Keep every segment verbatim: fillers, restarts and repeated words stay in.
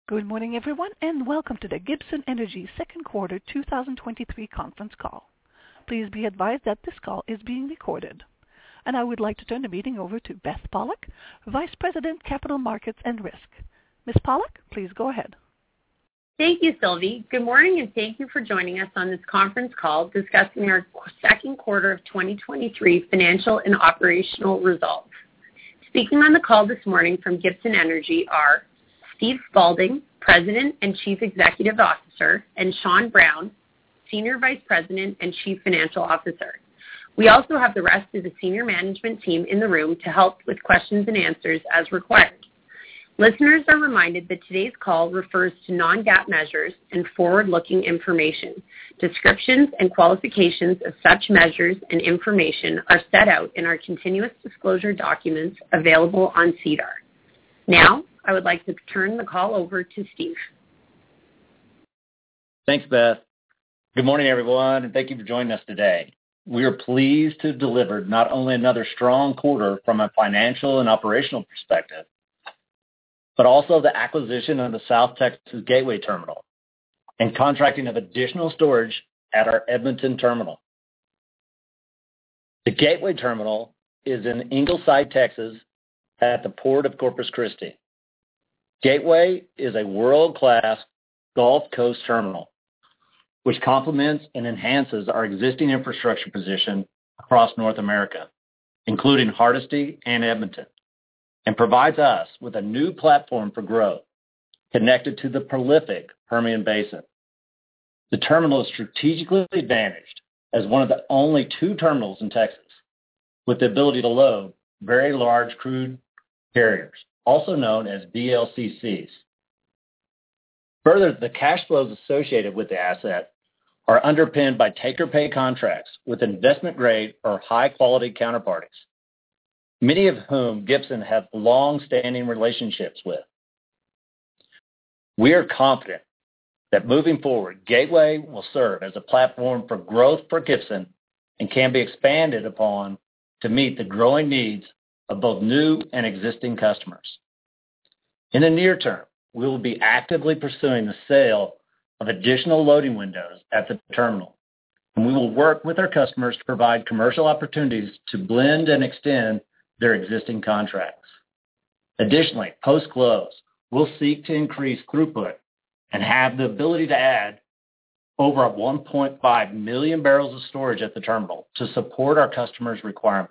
Good morning, everyone, and welcome to the Gibson Energy second quarter two thousand twenty-three conference call. Please be advised that this call is being recorded. And I would like to turn the meeting over to Beth Pollock, Vice President, Capital Markets and Risk. Miz Pollock, please go ahead. Thank you, Sylvie. Good morning, and thank you for joining us on this conference call discussing our second quarter of twenty twenty-three financial and operational results. Speaking on the call this morning from Gibson Energy are Steve Spaulding, President and Chief Executive Officer, and Sean Brown, Senior Vice President and Chief Financial Officer. We also have the rest of the senior management team in the room to help with questions and answers as required. Listeners are reminded that today's call refers to non-GAAP measures and forward-looking information. Descriptions and qualifications of such measures and information are set out in our continuous disclosure documents available on SEDAR. Now, I would like to turn the call over to Steve. Thanks, Beth. Good morning, everyone, and thank you for joining us today. We are pleased to have delivered not only another strong quarter from a financial and operational perspective, but also the acquisition of the South Texas Gateway Terminal and contracting of additional storage at our Edmonton terminal. The Gateway Terminal is in Ingleside, Texas, at the Port of Corpus Christi. Gateway is a world-class Gulf Coast terminal, which complements and enhances our existing infrastructure position across North America, including Hardisty and Edmonton, and provides us with a new platform for growth connected to the prolific Permian Basin. The terminal is strategically advantaged as one of the only two terminals in Texas with the ability to load very large crude carriers, also known as V L C Cs. Further, the cash flows associated with the asset are underpinned by take-or-pay contracts with investment-grade or high-quality counterparties, many of whom Gibson have long-standing relationships with. We are confident that moving forward, Gateway will serve as a platform for growth for Gibson and can be expanded upon to meet the growing needs of both new and existing customers. In the near term, we will be actively pursuing the sale of additional loading windows at the terminal, and we will work with our customers to provide commercial opportunities to blend and extend their existing contracts. Additionally, post-close, we'll seek to increase throughput and have the ability to add over one point five million barrels of storage at the terminal to support our customers' requirements.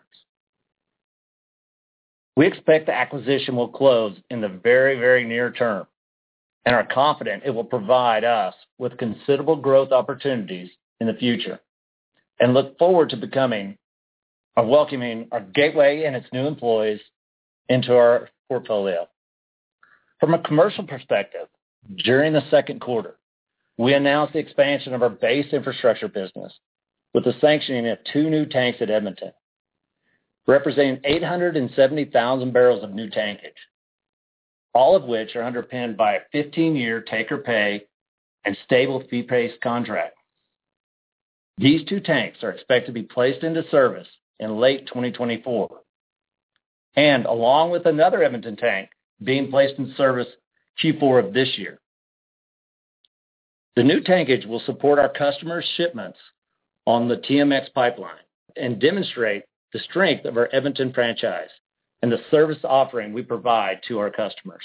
We expect the acquisition will close in the very, very near term and are confident it will provide us with considerable growth opportunities in the future and look forward to becoming or welcoming our Gateway and its new employees into our portfolio. From a commercial perspective, during the second quarter, we announced the expansion of our base infrastructure business with the sanctioning of two new tanks at Edmonton, representing eight hundred seventy thousand barrels of new tankage, all of which are underpinned by a fifteen-year take-or-pay and stable fee-based contract. These two tanks are expected to be placed into service in late twenty twenty-four, and along with another Edmonton tank being placed in service Q four of this year. The new tankage will support our customers' shipments on the T M X pipeline and demonstrate the strength of our Edmonton franchise and the service offering we provide to our customers.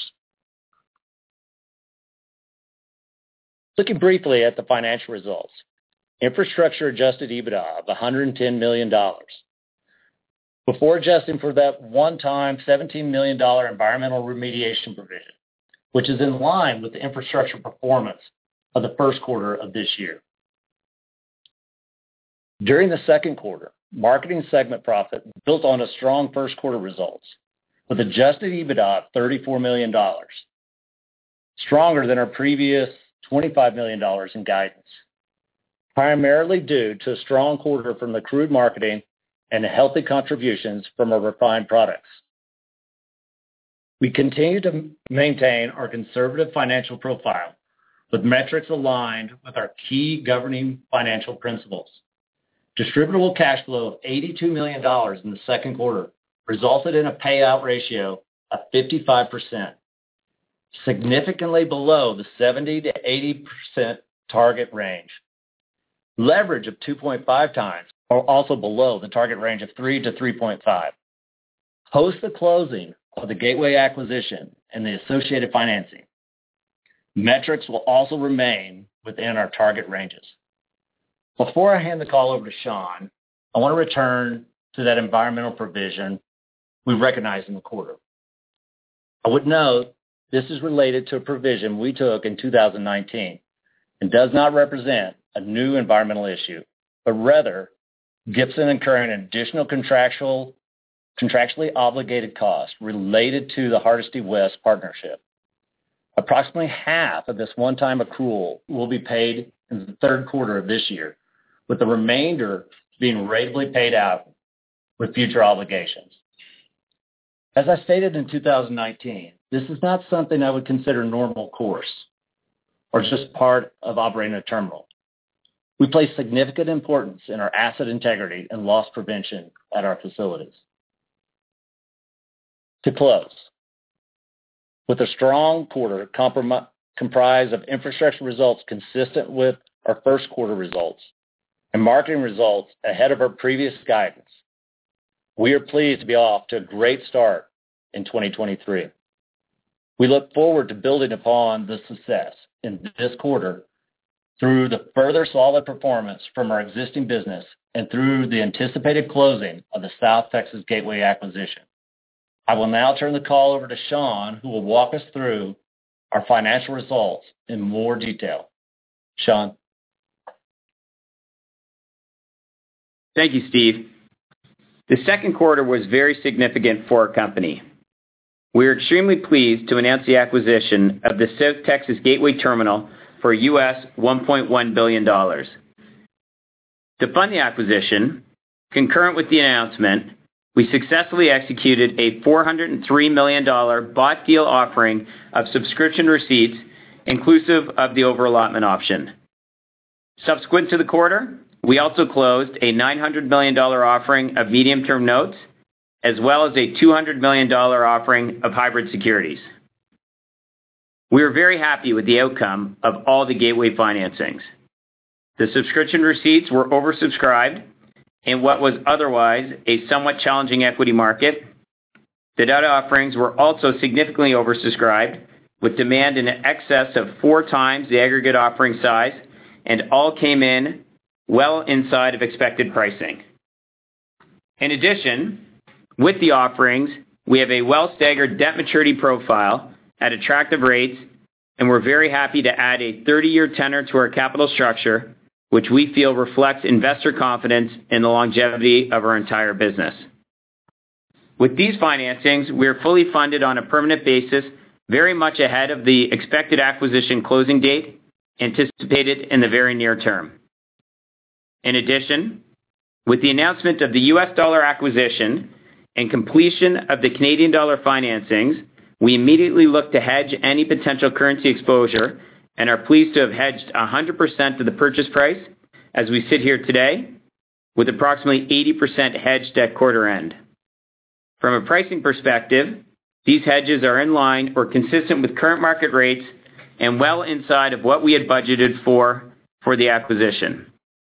Looking briefly at the financial results, infrastructure adjusted EBITDA of one hundred ten million dollars. Before adjusting for that one-time seventeen million dollars environmental remediation provision, which is in line with the infrastructure performance of the first quarter of this year. During the second quarter, marketing segment profit built on a strong first quarter results with adjusted EBITDA of thirty-four million dollars, stronger than our previous twenty-five million dollars in guidance, primarily due to a strong quarter from the crude marketing and healthy contributions from our refined products. We continue to maintain our conservative financial profile with metrics aligned with our key governing financial principles. Distributable cash flow of eighty-two million dollars in the second quarter resulted in a payout ratio of fifty-five percent, significantly below the seventy to eighty percent target range. Leverage of two point five times, are also below the target range of three to three point five. Post the closing of the Gateway acquisition and the associated financing, metrics will also remain within our target ranges. Before I hand the call over to Sean, I want to return to that environmental provision we recognized in the quarter. I would note this is related to a provision we took in two thousand nineteen and does not represent a new environmental issue, but rather Gibson incurring additional contractual, contractually obligated costs related to the Hardisty West partnership. Approximately half of this one-time accrual will be paid in the third quarter of this year, with the remainder being ratably paid out with future obligations. As I stated in two thousand nineteen, this is not something I would consider normal course or just part of operating a terminal. We place significant importance in our asset integrity and loss prevention at our facilities. To close, with a strong quarter comprom- comprised of infrastructure results consistent with our first quarter results and marketing results ahead of our previous guidance, we are pleased to be off to a great start in twenty twenty-three. We look forward to building upon the success in this quarter through the further solid performance from our existing business and through the anticipated closing of the South Texas Gateway acquisition. I will now turn the call over to Sean, who will walk us through our financial results in more detail. Sean. Thank you, Steve. The second quarter was very significant for our company. We are extremely pleased to announce the acquisition of the South Texas Gateway Terminal for U S one point one billion dollars. To fund the acquisition, concurrent with the announcement, we successfully executed a four hundred three million dollars bought deal offering of subscription receipts, inclusive of the over-allotment option. Subsequent to the quarter, we also closed a nine hundred million dollars offering of medium-term notes, as well as a two hundred million dollars offering of hybrid securities. We are very happy with the outcome of all the Gateway financings. The subscription receipts were oversubscribed in what was otherwise a somewhat challenging equity market. The debt offerings were also significantly oversubscribed, with demand in excess of four times the aggregate offering size, and all came in well inside of expected pricing. In addition, with the offerings, we have a well-staggered debt maturity profile at attractive rates, and we're very happy to add a thirty-year tenor to our capital structure, which we feel reflects investor confidence in the longevity of our entire business. With these financings, we are fully funded on a permanent basis, very much ahead of the expected acquisition closing date, anticipated in the very near term. In addition, with the announcement of the U S dollar acquisition and completion of the Canadian dollar financings, we immediately look to hedge any potential currency exposure and are pleased to have hedged one hundred percent of the purchase price as we sit here today, with approximately eighty percent hedged at quarter end. From a pricing perspective, these hedges are in line or consistent with current market rates and well inside of what we had budgeted for for the acquisition.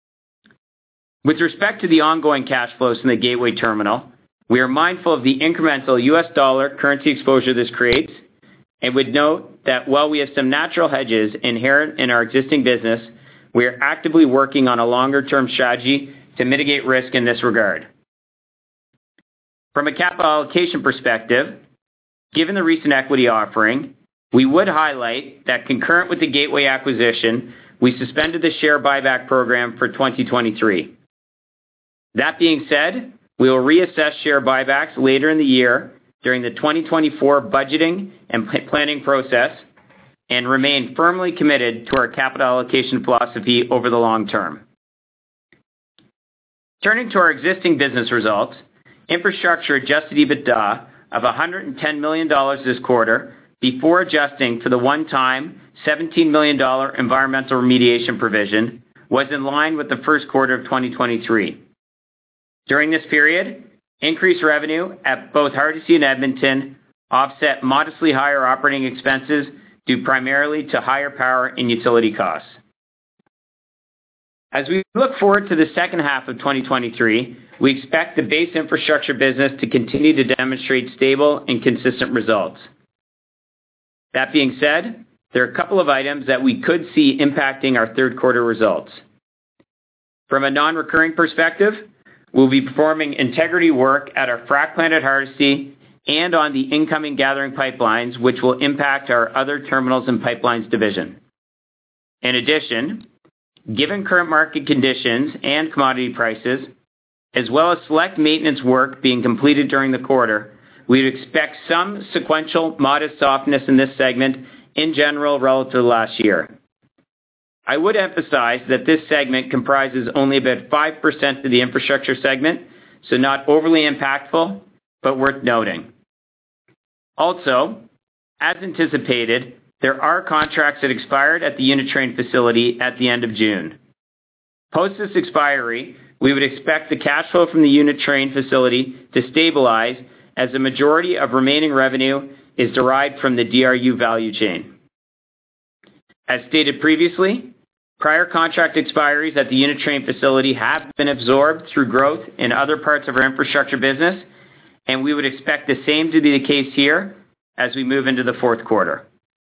With respect to the ongoing cash flows from the Gateway Terminal, we are mindful of the incremental U S dollar currency exposure this creates, and would note that while we have some natural hedges inherent in our existing business, we are actively working on a longer-term strategy to mitigate risk in this regard. From a capital allocation perspective, given the recent equity offering, we would highlight that concurrent with the Gateway acquisition, we suspended the share buyback program for twenty twenty-three. That being said, we will reassess share buybacks later in the year during the twenty twenty-four budgeting and planning process and remain firmly committed to our capital allocation philosophy over the long term. Turning to our existing business results, infrastructure adjusted EBITDA of one hundred ten million dollars this quarter before adjusting for the one-time seventeen million dollars environmental remediation provision was in line with the first quarter of twenty twenty-three. During this period, increased revenue at both Hardisty and Edmonton offset modestly higher operating expenses due primarily to higher power and utility costs. As we look forward to the second half of twenty twenty-three, we expect the base infrastructure business to continue to demonstrate stable and consistent results. That being said, there are a couple of items that we could see impacting our third quarter results. From a non-recurring perspective, we'll be performing integrity work at our frac plant at Hardisty and on the incoming gathering pipelines, which will impact our other terminals and pipelines division. In addition, given current market conditions and commodity prices, as well as select maintenance work being completed during the quarter, we would expect some sequential modest softness in this segment in general relative to last year. I would emphasize that this segment comprises only about five percent of the infrastructure segment, so not overly impactful, but worth noting. Also, as anticipated, there are contracts that expired at the unit train facility at the end of June. Post this expiry, we would expect the cash flow from the unit train facility to stabilize as the majority of remaining revenue is derived from the D R U value chain. As stated previously, prior contract expiries at the unit train facility have been absorbed through growth in other parts of our infrastructure business, and we would expect the same to be the case here as we move into the fourth quarter.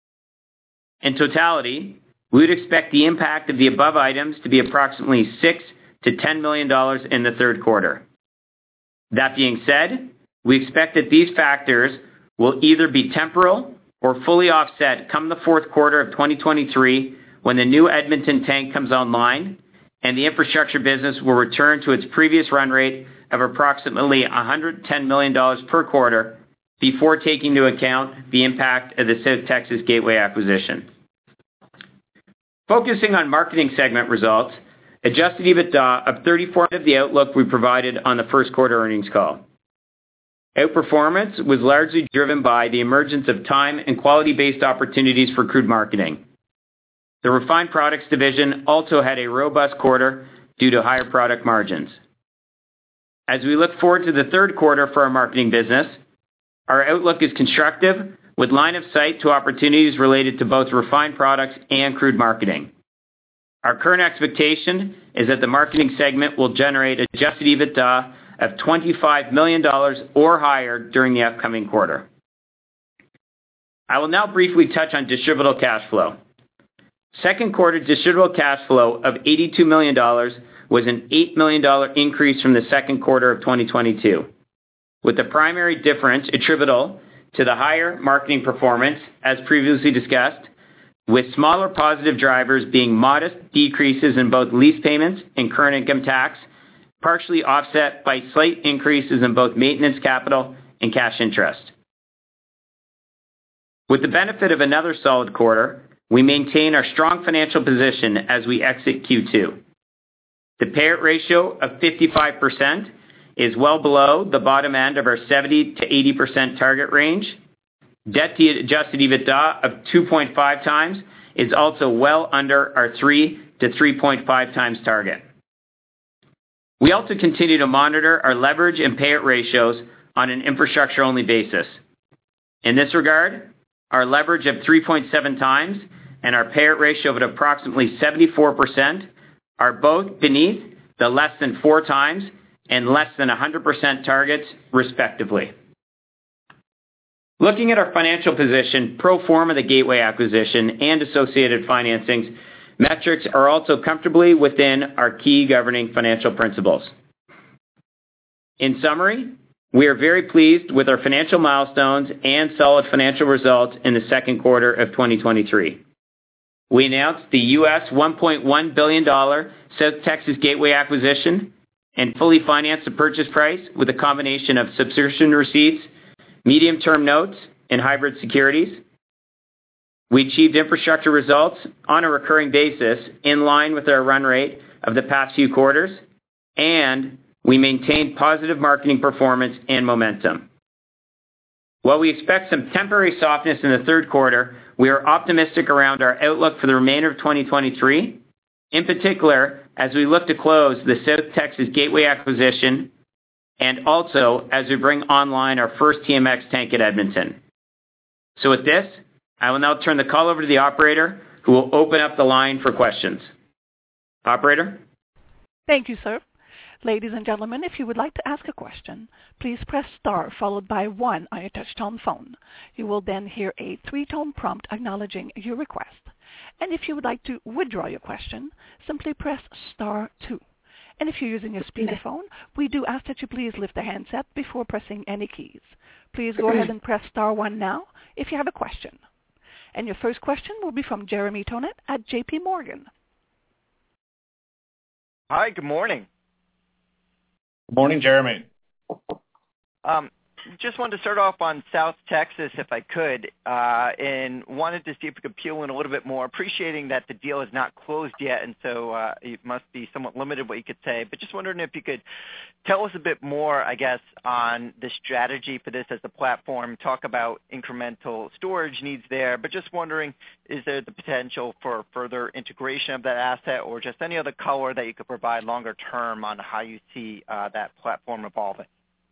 In totality, we would expect the impact of the above items to be approximately six to ten million dollars in the third quarter. That being said, we expect that these factors will either be temporal or fully offset come the fourth quarter of twenty twenty-three when the new Edmonton tank comes online and the infrastructure business will return to its previous run rate of approximately one hundred ten million dollars per quarter before taking into account the impact of the South Texas Gateway acquisition. Focusing on marketing segment results, adjusted EBITDA of thirty-four of the outlook we provided on the first quarter earnings call. Outperformance was largely driven by the emergence of time and quality-based opportunities for crude marketing. The refined products division also had a robust quarter due to higher product margins. As we look forward to the third quarter for our marketing business, our outlook is constructive with line of sight to opportunities related to both refined products and crude marketing. Our current expectation is that the marketing segment will generate adjusted EBITDA of twenty-five million dollars or higher during the upcoming quarter. I will now briefly touch on distributable cash flow. Second quarter distributable cash flow of eighty-two million dollars was an eight million dollars increase from the second quarter of twenty twenty-two, with the primary difference attributable to the higher marketing performance, as previously discussed, with smaller positive drivers being modest decreases in both lease payments and current income tax, partially offset by slight increases in both maintenance capital and cash interest. With the benefit of another solid quarter, we maintain our strong financial position as we exit Q two. The payout ratio of fifty-five percent is well below the bottom end of our seventy to eighty percent target range. Debt to adjusted EBITDA of two point five times is also well under our three to three point five times target. We also continue to monitor our leverage and payout ratios on an infrastructure-only basis. In this regard, our leverage of three point seven times and our payout ratio of approximately seventy-four percent are both beneath the less than four times and less than one hundred percent targets, respectively. Looking at our financial position, pro forma the Gateway acquisition and associated financings, metrics are also comfortably within our key governing financial principles. In summary, we are very pleased with our financial milestones and solid financial results in the second quarter of twenty twenty-three. We announced the U S one point one billion dollars South Texas Gateway acquisition and fully financed the purchase price with a combination of subscription receipts, medium-term notes, and hybrid securities. We achieved infrastructure results on a recurring basis in line with our run rate of the past few quarters, and we maintained positive marketing performance and momentum. While we expect some temporary softness in the third quarter, we are optimistic around our outlook for the remainder of twenty twenty-three, in particular as we look to close the South Texas Gateway acquisition and also as we bring online our first T M X tank at Edmonton. So with this, I will now turn the call over to the operator, who will open up the line for questions. Operator? Thank you, sir. Ladies and gentlemen, if you would like to ask a question, please press star followed by one on your touch-tone phone. You will then hear a three-tone prompt acknowledging your request. And if you would like to withdraw your question, simply press star two. And if you're using a speakerphone, we do ask that you please lift the handset before pressing any keys. Please go ahead and press star one now if you have a question. And your first question will be from Jeremy Tonet at J P Morgan. Hi, good morning. Good morning, Jeremy. Um, just wanted to start off on South Texas, if I could, uh, and wanted to see if we could peel in a little bit more, appreciating that the deal is not closed yet, and so uh, it must be somewhat limited what you could say. But just wondering if you could tell us a bit more, I guess, on the strategy for this as a platform. Talk about incremental storage needs there, but just wondering, is there the potential for further integration of that asset, or just any other color that you could provide longer term on how you see uh, that platform evolving?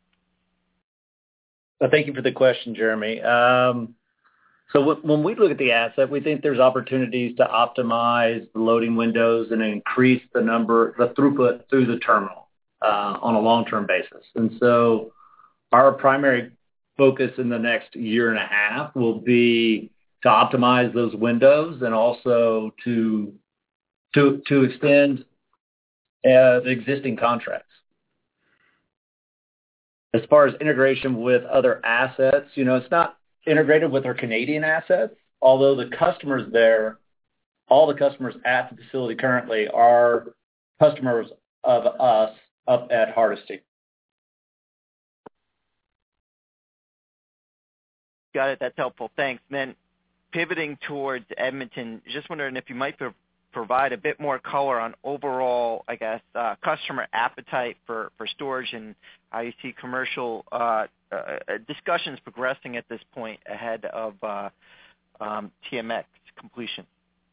Well, thank you for the question, Jeremy. Um, so w- when we look at the asset, we think there's opportunities to optimize the loading windows and increase the number, the throughput through the terminal uh, on a long-term basis. And so our primary focus in the next year and a half will be to optimize those windows and also to to to extend uh, the existing contracts. As far as integration with other assets, you know, it's not integrated with our Canadian assets, although the customers there, all the customers at the facility currently are customers of us up at Hardisty. Got it. That's helpful. Thanks. And then pivoting towards Edmonton, just wondering if you might pro- provide a bit more color on overall, I guess, uh, customer appetite for, for storage and how you see commercial uh, uh, discussions progressing at this point ahead of uh, um, T M X completion.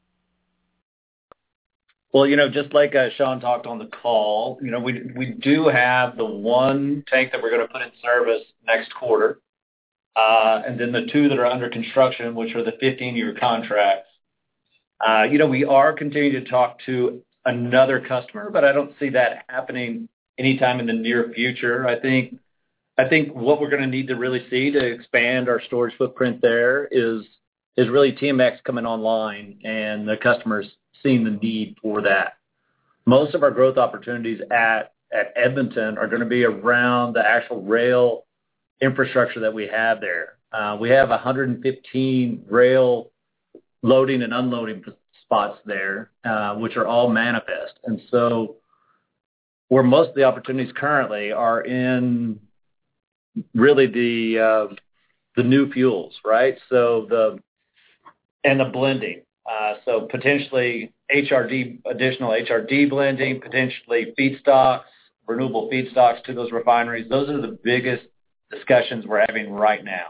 Well, you know, just like uh, Sean talked on the call, you know, we we do have the one tank that we're going to put in service next quarter, uh, and then the two that are under construction, which are the fifteen-year contracts. Uh, you know, we are continuing to talk to another customer, but I don't see that happening anytime in the near future. I think I think what we're going to need to really see to expand our storage footprint there is is really T M X coming online and the customers seeing the need for that. Most of our growth opportunities at, at Edmonton are going to be around the actual rail infrastructure that we have there. Uh, we have one hundred fifteen rail loading and unloading spots there, uh, which are all manifest. And so where most of the opportunities currently are in really the uh, the new fuels, right? So the and the blending. Uh, so potentially H R D, additional H R D blending, potentially feedstocks, renewable feedstocks to those refineries. Those are the biggest discussions we're having right now.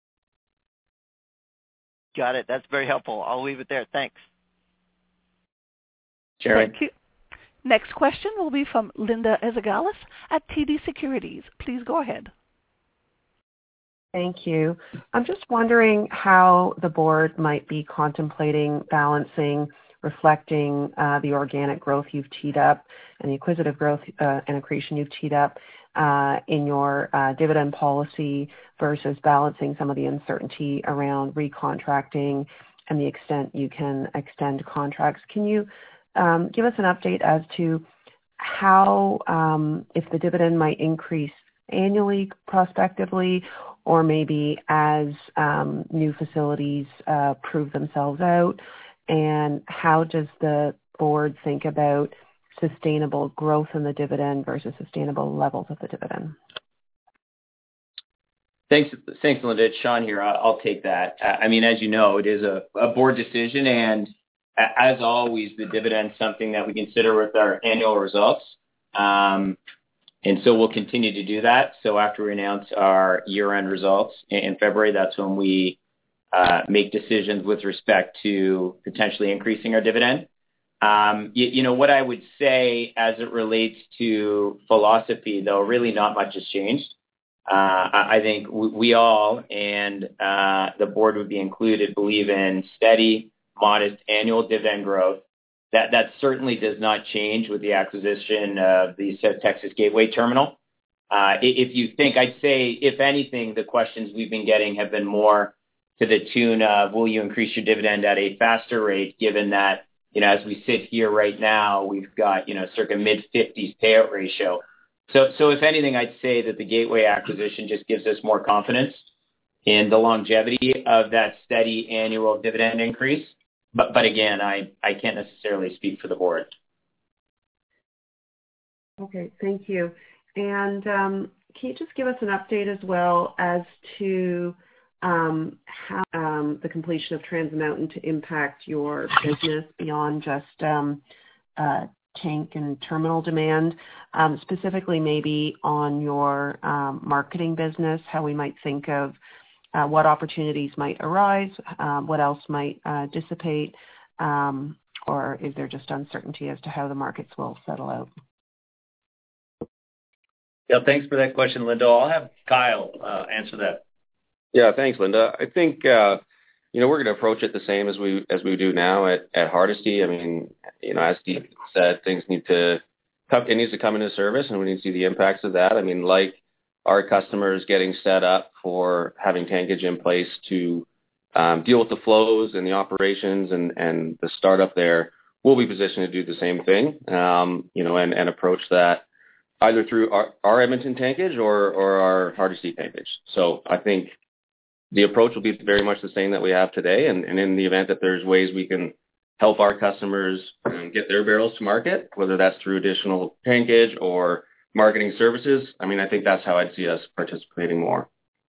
Got it. That's very helpful. I'll leave it there. Thanks. Jeremy. Thank you. Next question will be from Linda Ezergailis at T D Securities. Please go ahead. Thank you. I'm just wondering how the board might be contemplating balancing, reflecting uh, the organic growth you've teed up and the acquisitive growth uh, and accretion you've teed up uh, in your uh, dividend policy versus balancing some of the uncertainty around recontracting and the extent you can extend contracts. Can you um, give us an update as to how, um, if the dividend might increase annually prospectively, or maybe as um, new facilities uh, prove themselves out, and how does the board think about sustainable growth in the dividend versus sustainable levels of the dividend? Thanks, thanks, Linda. It's Sean here. I'll take that. I mean, as you know, it is a, a board decision, and as always, the dividend is something that we consider with our annual results. Um, And so we'll continue to do that. So after we announce our year-end results in February, that's when we uh, make decisions with respect to potentially increasing our dividend. Um, you, you know, what I would say as it relates to philosophy, though, really not much has changed. Uh, I, I think we, we all, and uh, the board would be included, believe in steady, modest annual dividend growth. That that certainly does not change with the acquisition of the South Texas Gateway Terminal. Uh, if you think, I'd say, if anything, the questions we've been getting have been more to the tune of, will you increase your dividend at a faster rate, given that, you know, as we sit here right now, we've got, you know, circa mid-fifties payout ratio. So, so if anything, I'd say that the Gateway acquisition just gives us more confidence in the longevity of that steady annual dividend increase. But, but again, I, I can't necessarily speak for the board. Okay, thank you. And um, can you just give us an update as well as to um, how um, the completion of Trans Mountain to impact your business beyond just um, uh, tank and terminal demand, um, specifically maybe on your um, marketing business, how we might think of uh, what opportunities might arise, um, what else might uh, dissipate, um, or is there just uncertainty as to how the markets will settle out? Yeah, thanks for that question, Linda. I'll have Kyle uh, answer that. Yeah, thanks, Linda. I think uh, you know we're going to approach it the same as we as we do now at, at Hardisty. I mean, you know, as Steve said, things need to come. It needs to come into service, and we need to see the impacts of that. I mean, like our customers getting set up for having tankage in place to um, deal with the flows and the operations and and the startup there. We'll be positioned to do the same thing. Um, you know, and and approach that either through our, our Edmonton tankage or, or our Hardisty tankage. So I think the approach will be very much the same that we have today. And, and in the event that there's ways we can help our customers um, get their barrels to market, whether that's through additional tankage or marketing services, I mean, I think that's how I'd see us participating more.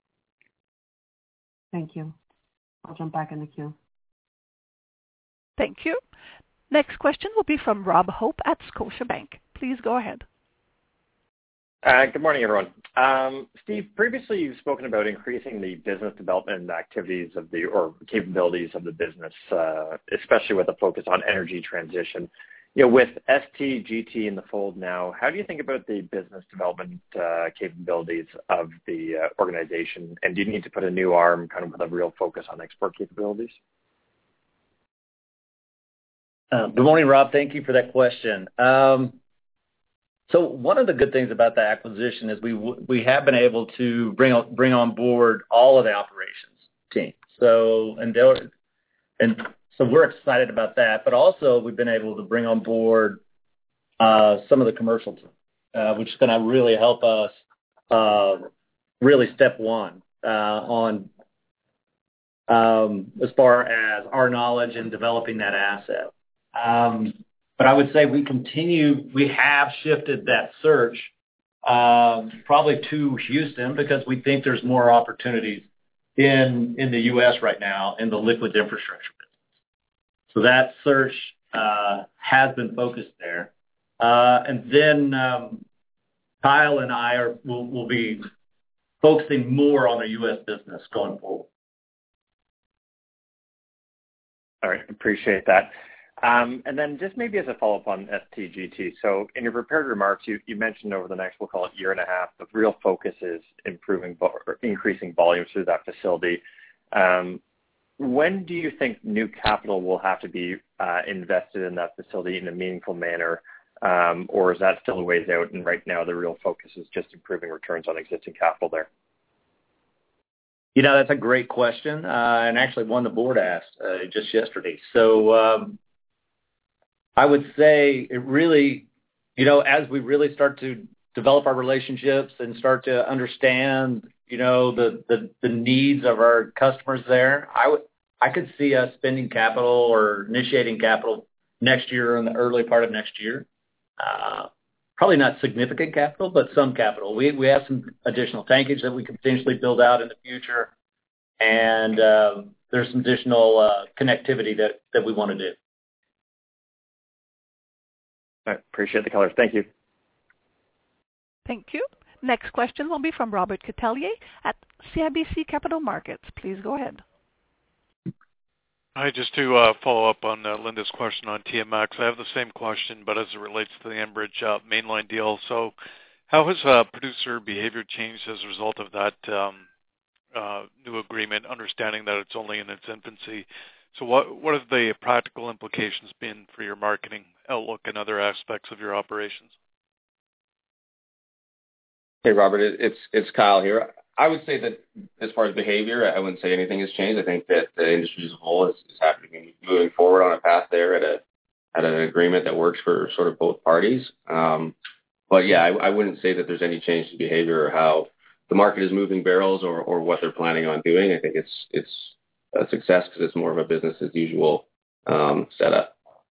Thank you. I'll jump back in the queue. Thank you. Next question will be from Rob Hope at Scotiabank. Please go ahead. Uh, good morning, everyone. Um, Steve, previously you've spoken about increasing the business development activities of the or capabilities of the business, uh, especially with a focus on energy transition. You know, with S T G T in the fold now, how do you think about the business development uh, capabilities of the uh, organization? And do you need to put a new arm kind of with a real focus on export capabilities? Uh, good morning, Rob. Thank you for that question. Um, So one of the good things about the acquisition is we we have been able to bring on, bring on board all of the operations team. So and they're, and so we're excited about that. But also we've been able to bring on board uh, some of the commercial team, uh, which is going to really help us uh, really step one uh, on um, as far as our knowledge in developing that asset. Um, But I would say we continue, we have shifted that search um, probably to Houston because we think there's more opportunities in in the U S right now in the liquid infrastructure business. So that search uh, has been focused there. Uh, and then um, Kyle and I are will will be focusing more on the U S business going forward. All right, appreciate that. Um, and then just maybe as a follow-up on S T G T. So in your prepared remarks, you, you mentioned over the next, we'll call it year and a half, the real focus is improving or increasing volumes through that facility. Um, when do you think new capital will have to be uh, invested in that facility in a meaningful manner? Um, or is that still a ways out? And right now the real focus is just improving returns on existing capital there? You know, that's a great question. Uh, and actually one the board asked uh, just yesterday. So, um, I would say it really, you know, as we really start to develop our relationships and start to understand, you know, the, the, the needs of our customers there, I would, I could see us spending capital or initiating capital next year or in the early part of next year. Uh, probably not significant capital, but some capital. We, we have some additional tankage that we could potentially build out in the future. And uh, there's some additional uh, connectivity that, that we want to do. I appreciate the colors. Thank you. Thank you. Next question will be from Robert Catellier at C I B C Capital Markets. Please go ahead. Hi, just to uh, follow up on uh, Linda's question on T M X, I have the same question, but as it relates to the Enbridge uh, mainline deal. So How has uh, producer behavior changed as a result of that um, uh, new agreement, understanding that it's only in its infancy? So what, what have the practical implications been for your marketing outlook and other aspects of your operations? Hey, Robert, it's it's Kyle here. I would say that as far as behavior, I wouldn't say anything has changed. I think that the industry as a whole is, is happy to be moving forward on a path there at a at an agreement that works for sort of both parties. Um, but yeah, I, I wouldn't say that there's any change in behavior or how the market is moving barrels or, or what they're planning on doing. I think it's it's a success because it's more of a business as usual um, setup.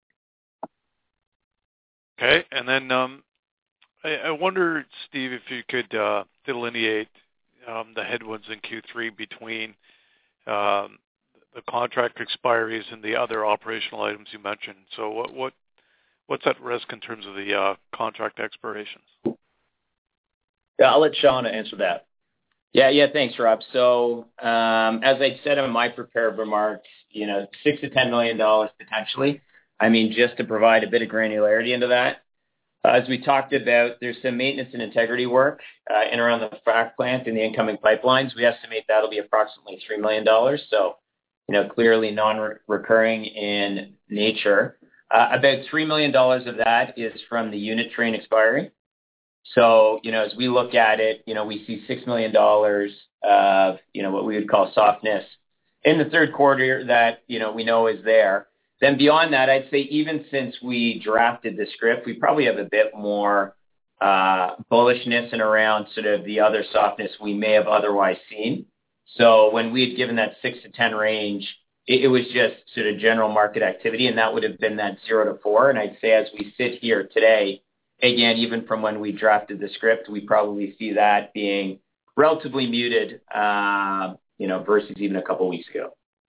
Okay, and then um, I, I wonder, Steve, if you could uh, delineate um, the headwinds in Q three between um, the contract expiries and the other operational items you mentioned. So what what what's at risk in terms of the uh, contract expirations? Yeah, I'll let Sean answer that. Yeah, yeah, thanks, Rob. So um, as I said in my prepared remarks, you know, six to ten million dollars potentially. I mean, just to provide a bit of granularity into that. Uh, as we talked about, there's some maintenance and integrity work uh, in around the frac plant and the incoming pipelines. We estimate that'll be approximately three million dollars. So, you know, clearly non-recurring in nature. Uh, about three million dollars of that is from the unit train expiry. So, you know, as we look at it, you know, we see six million dollars of, you know, what we would call softness in the third quarter that, you know, we know is there. Then beyond that, I'd say even since we drafted the script, we probably have a bit more uh, bullishness and around sort of the other softness we may have otherwise seen. So when we had given that six to ten range, it, it was just sort of general market activity, and that would have been that zero to four. And I'd say as we sit here today, again, even from when we drafted the script, we probably see that being relatively muted, uh, you know, versus even a couple weeks ago.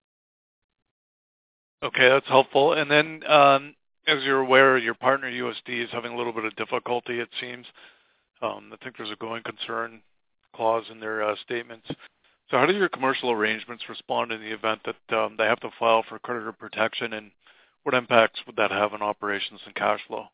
Okay, that's helpful. And then, um, as you're aware, your partner U S D is having a little bit of difficulty, it seems. Um, I think there's a going concern clause in their uh, statements. So how do your commercial arrangements respond in the event that um, they have to file for creditor protection, and what impacts would that have on operations and cash flow?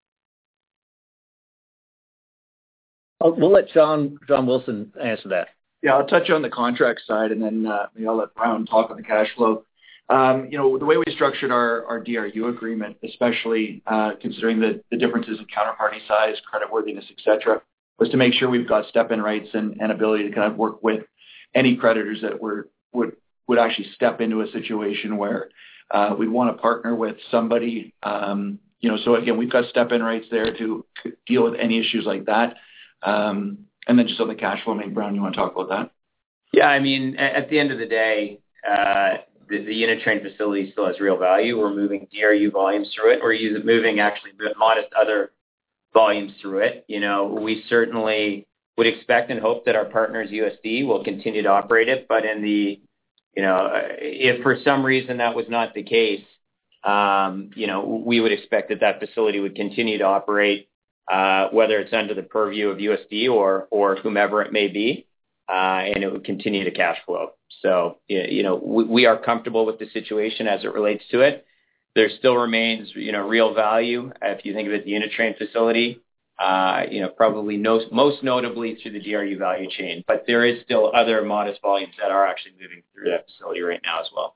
I'll, we'll let John John Wilson answer that. Yeah, I'll touch on the contract side, and then uh, maybe I'll let Brown talk on the cash flow. Um, you know, the way we structured our, our D R U agreement, especially uh, considering the, the differences in counterparty size, creditworthiness, et cetera, was to make sure we've got step-in rights and, and ability to kind of work with any creditors that were would would actually step into a situation where uh, we'd want to partner with somebody. Um, you know, so again, we've got step-in rights there to deal with any issues like that. Um, and then just on the cash flow, maybe Brown, you want to talk about that? Yeah, I mean, at the end of the day, uh, the, the unit train facility still has real value. We're moving D R U volumes through it. We're using, moving actually modest other volumes through it. You know, we certainly would expect and hope that our partners U S D will continue to operate it. But in the, you know, if for some reason that was not the case, um, you know, we would expect that that facility would continue to operate, uh, whether it's under the purview of U S D or or whomever it may be. Uh, and it would continue to cash flow. So, you know, we, we are comfortable with the situation as it relates to it. There still remains, you know, real value. If you think of it, the unit train facility, uh, you know, probably no, most notably through the D R U value chain. But there is still other modest volumes that are actually moving through that facility right now as well.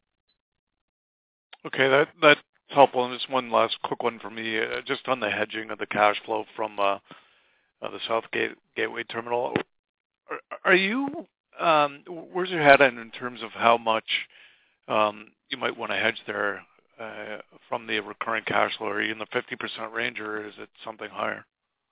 Okay, that that's helpful. And just one last quick one for me, uh, just on the hedging of the cash flow from uh, uh, the South Gate, Gateway Terminal. Are, are you, um, where's your head at in terms of how much um, you might want to hedge there uh, from the recurring cash flow? Are you in the fifty percent range, or is it something higher?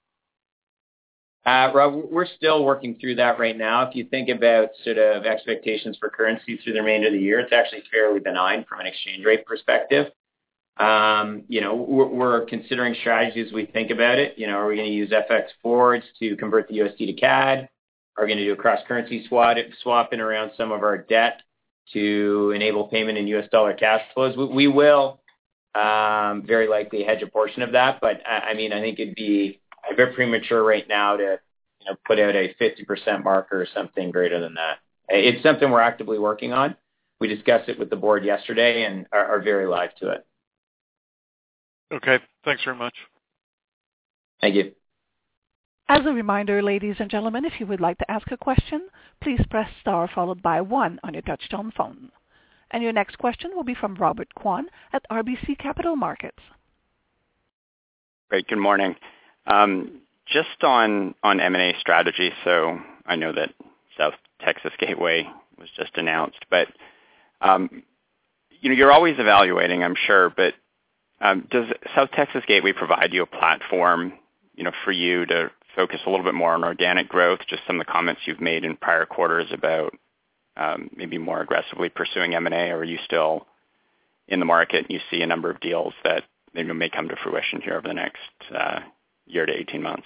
Uh, Rob, we're still working through that right now. If you think about sort of expectations for currency through the remainder of the year, it's actually fairly benign from an exchange rate perspective. Um, you know, we're, we're considering strategies as we think about it. You know, are we going to use F X forwards to convert the U S D to C A D? Are we going to do a cross-currency swap, swap in around some of our debt to enable payment in U S dollar cash flows? We, we will um, very likely hedge a portion of that, but I, I mean, I think it'd be a bit premature right now to, you know, put out a fifty percent marker or something greater than that. It's something we're actively working on. We discussed it with the board yesterday and are, are very live to it. Okay. Thanks very much. Thank you. As a reminder, ladies and gentlemen, if you would like to ask a question, please press star followed by one on your touchtone phone. And your next question will be from Robert Kwan at R B C Capital Markets. Great. Good morning. Um, just on, on M and A strategy, so I know that South Texas Gateway was just announced, but um, you know, you're always evaluating, I'm sure, but um, does South Texas Gateway provide you a platform, you know, for you to focus a little bit more on organic growth, just some of the comments you've made in prior quarters about um, maybe more aggressively pursuing M and A, or are you still in the market and you see a number of deals that maybe may come to fruition here over the next uh, year to eighteen months?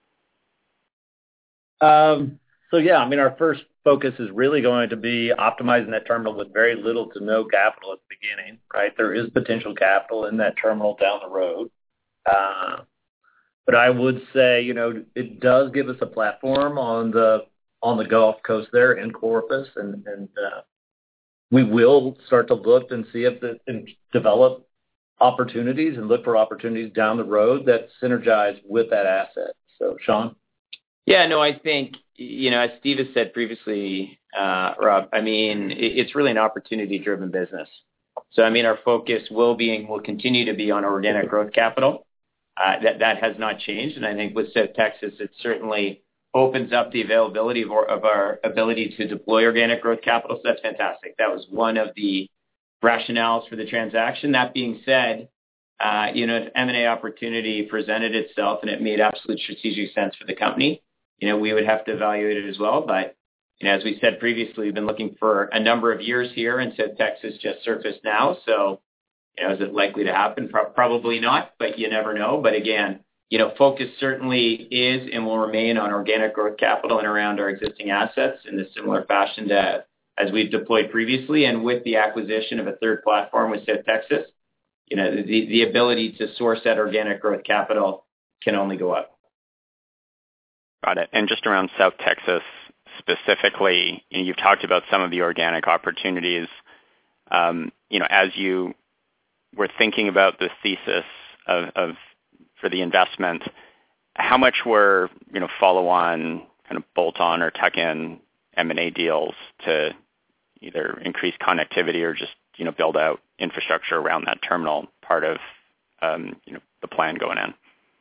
Um, so, yeah, I mean, our first focus is really going to be optimizing that terminal with very little to no capital at the beginning, right? There is potential capital in that terminal down the road. Uh, but I would say, you know, it does give us a platform on the on the Gulf Coast there in Corpus, and, and uh, we will start to look and see if the, and develop opportunities and look for opportunities down the road that synergize with that asset. So, Sean? Yeah, no, I think, you know, as Steve has said previously, uh, Rob, I mean, it, it's really an opportunity-driven business. So, I mean, our focus will be and will continue to be on organic growth capital. Uh, that, that has not changed. And I think with South Texas, it certainly opens up the availability of our, of our ability to deploy organic growth capital. So that's fantastic. That was one of the rationales for the transaction. That being said, uh, you know, if M and A opportunity presented itself and it made absolute strategic sense for the company, you know, we would have to evaluate it as well. But, you know, as we said previously, we've been looking for a number of years here, and South Texas just surfaced now. So, you know, is it likely to happen? Pro- probably not, but you never know. But again, you know, focus certainly is and will remain on organic growth capital and around our existing assets in a similar fashion to as we've deployed previously. And with the acquisition of a third platform with South Texas, you know, the, the ability to source that organic growth capital can only go up. Got it. And just around South Texas specifically, you know, you've talked about some of the organic opportunities. Um, you know, as you were thinking about the thesis of, of for the investment, how much were, you know, follow-on kind of bolt-on or tuck-in M and A deals to either increase connectivity or just, you know, build out infrastructure around that terminal part of, um, you know, the plan going in?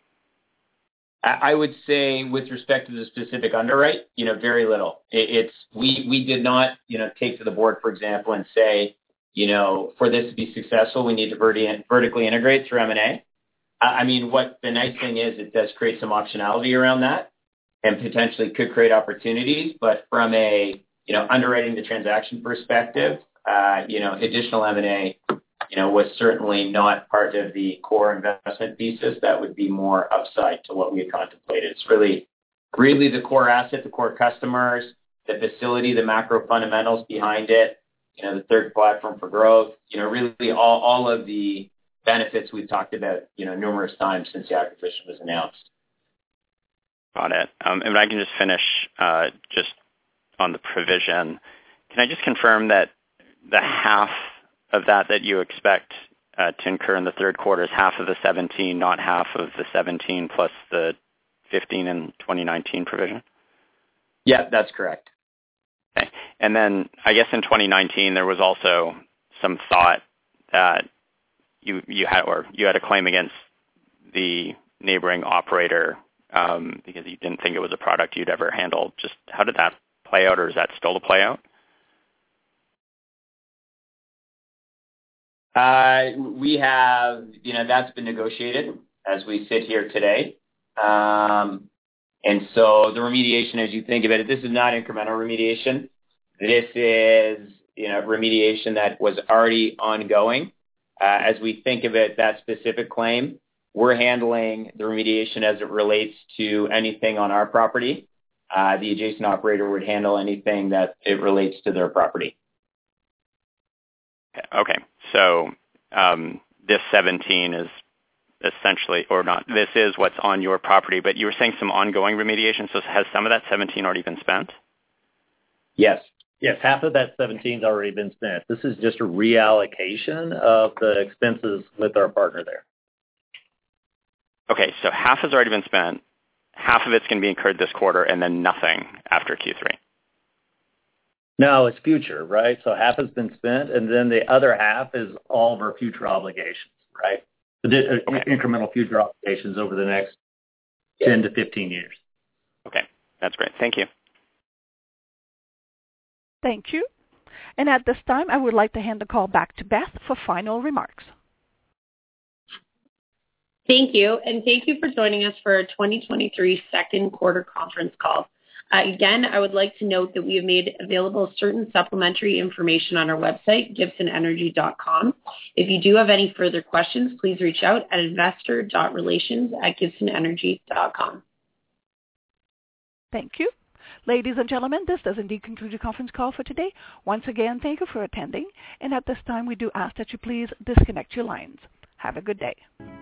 I would say with respect to the specific underwrite, you know, very little. It, it's we we did not, you know, take to the board, for example, and say, you know, for this to be successful, we need to verti- vertically integrate through M and A. I mean, what the nice thing is, it does create some optionality around that and potentially could create opportunities. But from a, you know, underwriting the transaction perspective, uh, you know, additional M and A, you know, was certainly not part of the core investment thesis. That would be more upside to what we had contemplated. It's really, really the core asset, the core customers, the facility, the macro fundamentals behind it, you know, the third platform for growth, you know, really all, all of the benefits we've talked about, you know, numerous times since the acquisition was announced. Got it. Um, and I can just finish uh, just on the provision. Can I just confirm that the half of that that you expect uh, to incur in the third quarter is half of the seventeen, not half of the seventeen plus the fifteen in twenty nineteen provision? Yeah, that's correct. Okay. And then I guess in twenty nineteen there was also some thought that you you had or you had a claim against the neighboring operator um, because you didn't think it was a product you'd ever handled. Just how did that play out, or is that still to play out? Uh, we have, you know, that's been negotiated as we sit here today. Um, and so the remediation, as you think about it, this is not incremental remediation. This is, you know, remediation that was already ongoing. Uh, as we think about that specific claim, we're handling the remediation as it relates to anything on our property. Uh, the adjacent operator would handle anything that it relates to their property. Okay, so um, this seventeen is essentially, or not, this is what's on your property, but you were saying some ongoing remediation, so has some of that seventeen already been spent? Yes. Yes, half of that seventeen has already been spent. This is just a reallocation of the expenses with our partner there. Okay, so half has already been spent. half of it's going to be incurred this quarter and then nothing after Q three? No, it's future, right? So half has been spent, and then the other half is all of our future obligations, right? The okay. incremental future obligations over the next ten to fifteen years. Okay, that's great. Thank you. Thank you. And at this time, I would like to hand the call back to Beth for final remarks. Thank you, and thank you for joining us for our twenty twenty-three second quarter conference call. Uh, again, I would like to note that we have made available certain supplementary information on our website, gibson energy dot com. If you do have any further questions, please reach out at investor dot relations at gibson energy dot com. Thank you. Ladies and gentlemen, this does indeed conclude your conference call for today. Once again, thank you for attending, and at this time we do ask that you please disconnect your lines. Have a good day.